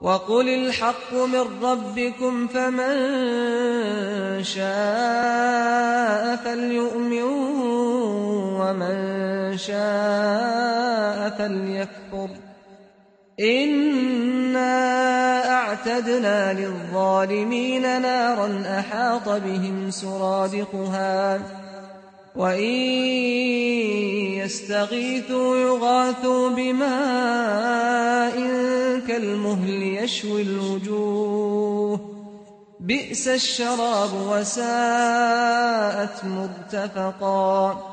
وقل الحق من ربكم فمن شاء فليؤمن ومن شاء فليكفر إنا أعتدنا للظالمين نارا أحاط بهم سرادقها وإن يستغيثوا يغاثوا بماء كالمهل يشوي الوجوه بئس الشراب وساءت مرتفقا